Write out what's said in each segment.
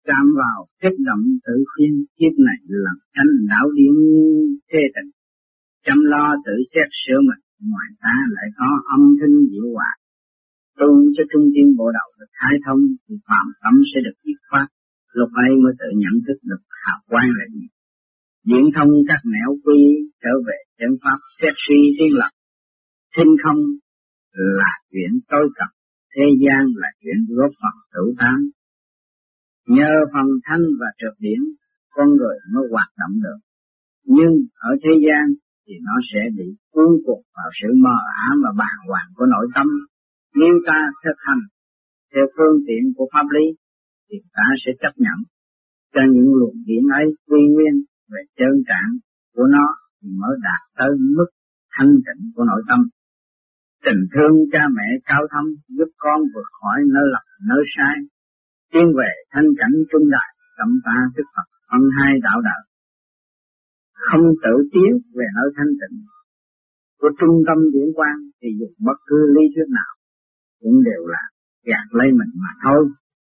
chạm vào kích động tự khuyên kiếp này làm cánh đạo điên thế tình, chăm lo tự xét sửa mình, ngoài ta lại có âm thanh diệu hòa. Tu cho trung tim bộ đầu được khai thông thì phạm tâm sẽ được dứt khoát, lúc ấy mới tự nhận thức được hào quang là gì. Diễn thông các nẻo quy trở về chân pháp xét suy tiến lập. Thinh không là chuyện tối cập, thế gian là chuyện góp phần tự tán. Nhờ phần thanh và trượt điển, con người mới hoạt động được. Nhưng ở thế gian thì nó sẽ bị cuốn cuộc vào sự mờ ám và bàng hoàng của nội tâm. Nếu ta thực hành theo phương tiện của pháp lý thì ta sẽ chấp nhận cho những luồng điển ấy quy nguyên về chân trạng của nó thì mới đạt tới mức thanh tịnh của nội tâm. Tình thương cha mẹ cao thâm giúp con vượt khỏi nơi lầm nơi sai, tiến về thanh cảnh trung đại, tâm ta thức Phật phân hai đạo đạo. Không tự tiến về nơi thanh tịnh của trung tâm điển quang thì dùng bất cứ lý thuyết nào cũng đều là gạt lấy mình mà thôi.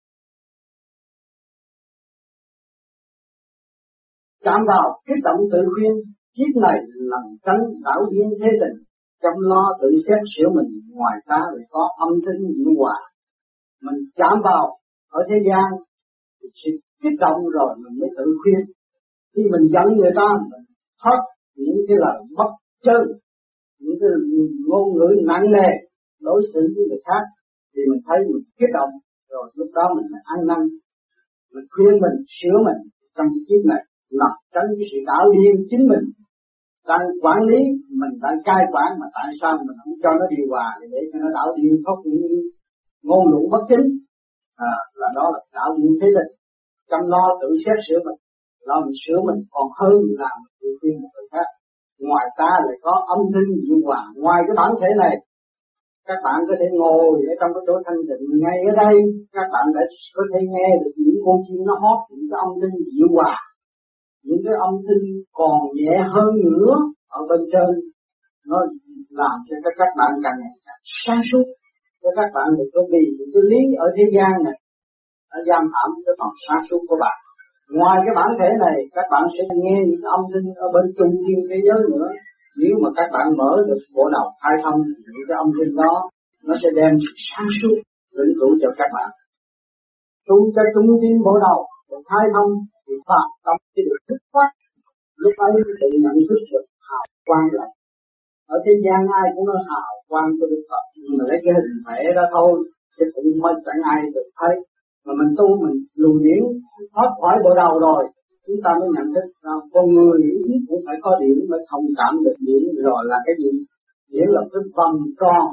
Chạm vào kích động tự khuyên, kiếp này làm tránh đảo điên thế tình, chăm lo tự xét sửa mình, ngoài ta lại có âm thanh diệu hòa. Mình chạm vào ở thế gian thì sự kích động rồi mình mới tự khuyên. Khi mình giận người ta, mình thoát những cái lời bất chân, những cái ngôn ngữ nặng nề đối xử với người khác thì mình thấy mình kích động, rồi lúc đó mình ăn năn, mình khuyên mình sửa mình trong cái kiếp này, làm tránh cái sự đảo điên chính mình đang quản lý, mình đang cai quản mà tại sao mình không cho nó điều hòa để cho nó đảo điên thoát những ngôn ngữ bất chính, là đó là đảo điên thế tình. Chăm lo tự xét sửa mình, lo mình sửa mình còn hơn là mình tự khuyên một người khác. Ngoài ta lại có âm thanh diệu hòa. Ngoài cái bản thể này, các bạn có thể ngồi ở trong cái chỗ thanh tịnh ngay ở đây, các bạn đã có thể nghe được những con chim nó hót, những cái âm thanh diệu hòa, những cái âm thanh còn nhẹ hơn nữa ở bên trên, nó làm cho các bạn càng ngày càng sáng suốt, cho các bạn được có vì những cái lý ở thế gian này nó giam hãm cái phần sáng suốt của bạn. Ngoài cái bản thể này, các bạn sẽ nghe những âm thanh ở bên trung thiên thế giới nữa. Nếu mà các bạn mở được bộ đầu khai thông, những cái âm thanh đó nó sẽ đem sự sáng suốt vĩnh cửu cho các bạn. Tu cho trung thiên bộ đầu được khai thông thì phạm tâm sẽ được thức phát. Lúc ấy tự nhận thức được hào quang lại. Ở thế gian ai cũng nói hào quang của Đức Phật, nhưng mà lấy cái hình thể đó thôi, chứ cũng mới chẳng ai được thấy. Mà mình tu mình luồng điển thoát khỏi bộ đầu rồi, chúng ta mới nhận thức con người cũng phải có điển mới thông cảm được điển. Rồi là cái gì? Điển là cái vòng tròn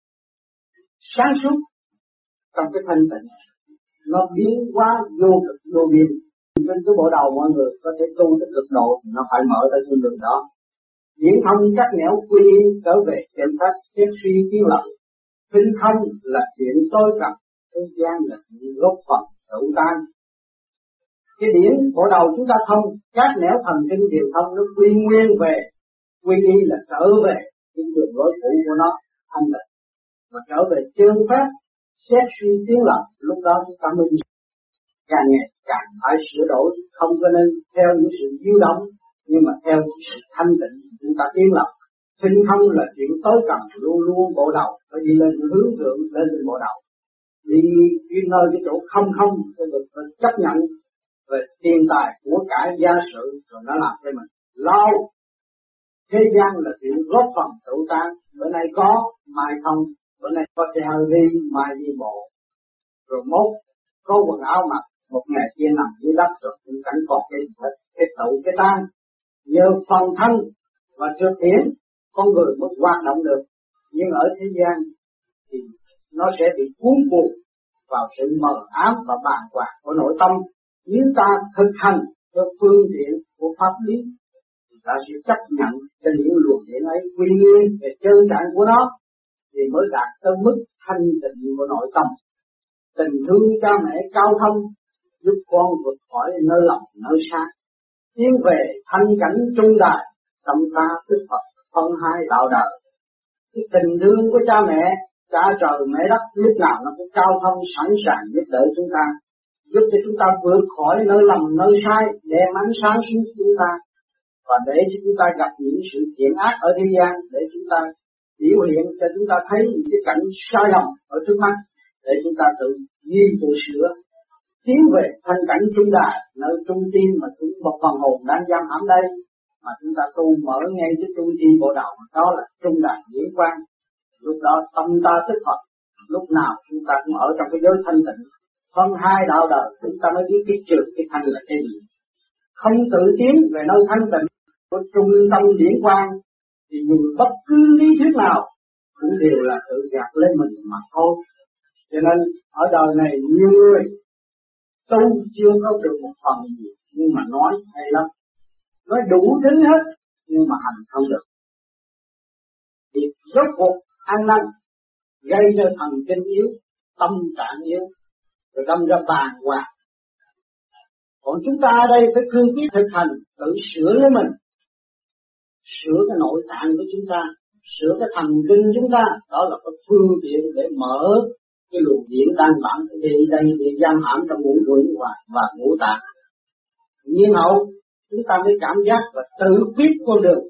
sáng suốt trong cái thanh tịnh, nó biến hóa vô cực vô biên. Trên cái bộ đầu mọi người có thể tu được cực độ thì nó phải mở ra con đường đó. Điển thông các nẻo quy trở về chân pháp xét suy tiến lập. Tinh không là chuyện tối cập, thế gian là chuyện góp phần tự tan. Cái điển bộ đầu chúng ta thông, các nẻo thần kinh đều thông, nó quy nguyên về, quy y là trở về cái đường lối cũ của nó thanh tịnh, và trở về chân pháp xét suy tiến lập. Lúc đó chúng ta mới càng ngày càng phải sửa đổi, không có nên theo những sự dao động, nhưng mà theo sự thanh tịnh chúng ta tiến lập. Tinh không là chuyện tối cận, luôn luôn bộ đầu phải đi lên hướng thượng, lên trên bộ đầu, đi nơi cái chỗ không không sẽ được chấp nhận về tiền tài của cải gia sự, rồi nó làm cho mình lo. Thế gian là chuyện góp phần tự tan, bữa nay có mai không, bữa nay có xe hơi đi mai đi bộ, rồi mốt có quần áo mặc, một ngày kia nằm dưới đất rồi cũng chẳng còn cái tự cái tan. Nhờ phần thân và trượt điển con người mới hoạt động được, nhưng ở thế gian thì nó sẽ bị cuốn buộc vào sự mờ ám và bàng hoàng của nội tâm. Nếu ta thực hành theo phương tiện của pháp lý thì ta sẽ chấp nhận cho những luồng điển ấy quy nguyên về chân trạng của nó thì mới đạt tới mức thanh tịnh của nội tâm. Tình thương cha mẹ cao thâm giúp con vượt khỏi nơi lầm nơi sai, tiến về thanh cảnh trung đại, tâm ta tức Phật phân hai đạo đời. Cái tình thương của cha mẹ, cha trời mẹ đất lúc nào nó cũng cao thâm sẵn sàng giúp đỡ chúng ta. giúp cho chúng ta vượt khỏi nơi lầm nơi sai, đem ánh sáng xuống chúng ta, và để cho chúng ta gặp những sự thiện ác ở thế gian, để chúng ta biểu hiện cho chúng ta thấy những cái cảnh sai lầm ở trước mắt, để chúng ta tự ghi tự sửa, tiến về thanh cảnh trung đài, nơi trung tim mà chúng một phần hồn đang giam hãm đây, mà chúng ta tu mở ngay cái trung tim bộ đầu, đó là trung đài điển quang. Lúc đó tâm ta thức Phật, lúc nào chúng ta cũng ở trong cái giới thanh tịnh. Phân hai đạo đời chúng ta mới biết cái trượt cái thanh là cái gì. Không tự tiến về nơi thanh tịnh của trung tâm điển quang thì dù bất cứ lý thuyết nào cũng đều là tự gạt lên mình mà thôi. Cho nên ở đời này nhiều người tu chưa có được một phần gì, nhưng mà nói hay lắm, nói đủ thứ hết nhưng mà hành không được. Thì rốt cuộc ăn năn gây cho thần kinh yếu, tâm trạng yếu, rồi đâm ra bàng hoàng. Còn chúng ta ở đây phải cương quyết thực hành, tự sửa lấy mình, sửa cái nội tạng của chúng ta, sửa cái thần kinh chúng ta, đó là cái phương tiện để mở cái luồng điện đang bản đi đây để giam hãm trong ngũ quẩn và ngũ tạng. Nhiên hậu chúng ta mới cảm giác và tự quyết con đường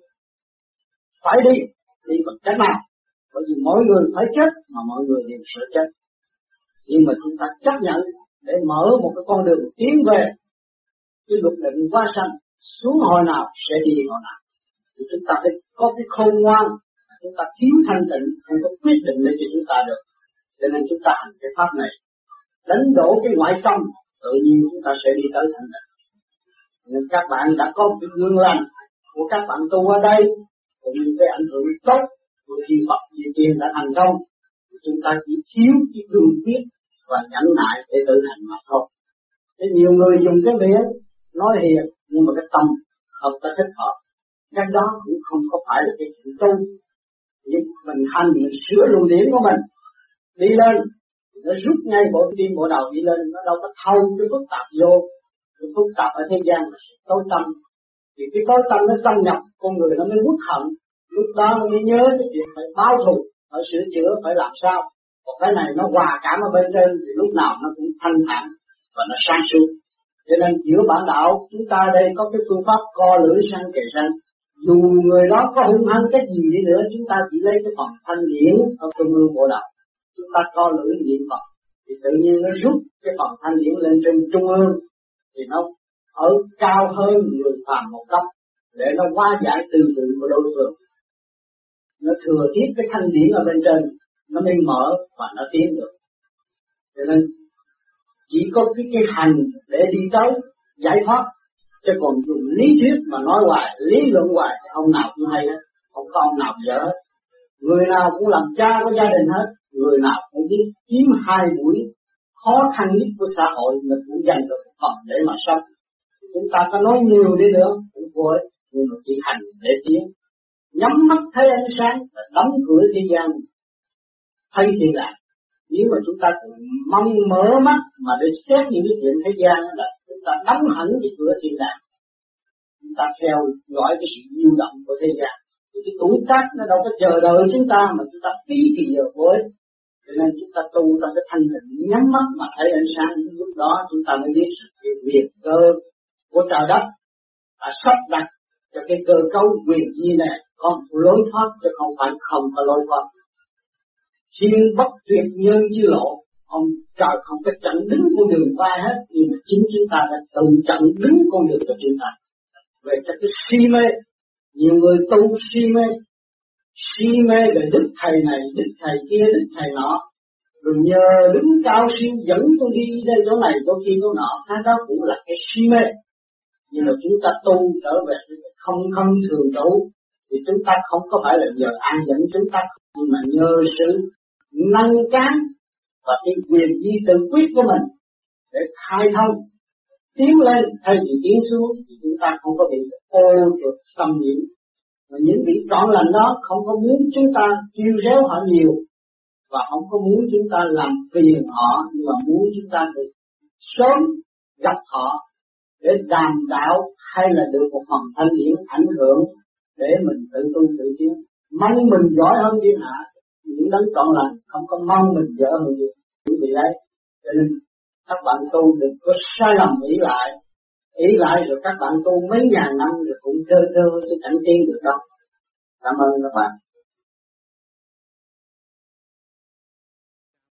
phải đi bằng cách nào, bởi vì mỗi người phải chết mà mọi người đều sợ chết. Nhưng mà chúng ta chấp nhận để mở một cái con đường tiến về cái luật định hóa sanh, xuống hồi nào sẽ đi hồi nào. Thì chúng ta phải có cái khôn ngoan, chúng ta thiếu thanh tịnh, không có quyết định để cho chúng ta được. Cho nên chúng ta hành cái pháp này, đánh đổ cái ngoại tâm, tự nhiên chúng ta sẽ đi tới thanh tịnh. Nên các bạn đã có một cái gương lành của các bạn tu ở đây, cũng như cái ảnh hưởng tốt của khi Phật Di Tiên đã thành công. Chúng ta chỉ thiếu cái cương quyết và nhẫn nại để tự hành mà thôi. Thế nhiều người dùng cái miệng nói hiền nhưng mà cái tâm không có thích hợp, cái đó cũng không có phải là cái chuyện tu. Nhưng mình hành, mình sửa luồng điển của mình đi lên, nó rút ngay bộ tim bộ đầu đi lên, nó đâu có thâu cái phức tạp vô. Cái phức tạp ở thế gian là sự tối tâm, thì cái tối tâm nó xâm nhập con người, nó mới uất hận. Lúc đó nó mới nhớ cái chuyện phải báo thù, phải sửa chữa, phải làm sao. Còn cái này nó hòa cảm ở bên trên thì lúc nào nó cũng thanh thản và nó sáng suốt. Cho nên giữa bản đạo chúng ta đây có cái phương pháp co lưỡi sang kề răng. Dù người đó có hung hăng cái gì đi nữa, chúng ta chỉ lấy cái phần thanh điển ở trung ương bộ đạo, chúng ta co lưỡi niệm Phật thì tự nhiên nó rút cái phần thanh điển lên trên trung ương, thì nó ở cao hơn người phàm một cấp để nó hóa giải tư tưởng của đối phương. Nó thừa tiếp cái thanh điển ở bên trên, nó mới mở và nó tiến được. Cho nên chỉ có cái hành để đi tới giải thoát, chứ còn dùng lý thuyết mà nói hoài, lý luận hoài thì ông nào cũng hay hết, không có ông nào dở hết. Người nào cũng làm cha của gia đình hết, người nào cũng biết kiếm hai mũi khó khăn nhất của xã hội mình cũng dành được một phần để mà sống. Chúng ta có nói nhiều đi nữa cũng vô ích, nhưng mà chỉ hành để tiến. Nhắm mắt thấy ánh sáng và đóng cửa thế gian thấy thiên đàng. Nếu mà chúng ta mong mở mắt mà để xét những cái chuyện thế gian đó, chúng ta đóng hẳn cái cửa thiên đàng. Chúng ta theo dõi cái sự lưu động của thế gian. Thì cái tuổi tác nó đâu có chờ đợi chúng ta mà chúng ta phí thì giờ với. Cho nên chúng ta tu trong cái thanh tịnh, nhắm mắt mà thấy ánh sáng, lúc đó chúng ta mới biết sự việc cơ của trời đất đã sắp đặt cho cái cơ cấu quyền di này có một lối thoát, chứ không phải không có lối thoát. Thiên bất tuyệt nhân như lộ, ông trời không có chặn đứng con đường vai hết, nhưng mà chính chúng ta đã tự chặn đứng con đường của chúng ta. Về cho cái si mê, nhiều người tu si mê về đức thầy này, đức thầy kia, đức thầy nọ, rồi nhờ đứng cao siêu dẫn tôi đi đây chỗ này chỗ kia chỗ nọ, cái đó cũng là cái si mê. Nhưng mà chúng ta tu trở về không thường trụ, thì chúng ta không có phải là nhờ ai dẫn chúng ta, nhưng mà nhờ sự năng cán và cái quyền di tự quyết của mình để khai thông tiến lên thay vì tiến xuống, thì chúng ta không có bị ô trượt xâm nhiễm. Và những vị trọn lành đó không có muốn chúng ta kêu réo họ nhiều, và không có muốn chúng ta làm phiền họ, nhưng mà muốn chúng ta được sớm gặp họ để đàm đạo, hay là được một phần thanh điển ảnh hưởng để mình tự tu tự tiến. Mong mình giỏi hơn thiên hạ, những đấng trọn lành không có mong mình dở hơn gì. Vì đấy, cho nên các bạn tu đừng có sai lầm ý lại rồi các bạn tu mấy ngàn năm rồi cũng thơ thơ cái cảnh tiên được đâu. Cảm ơn các bạn.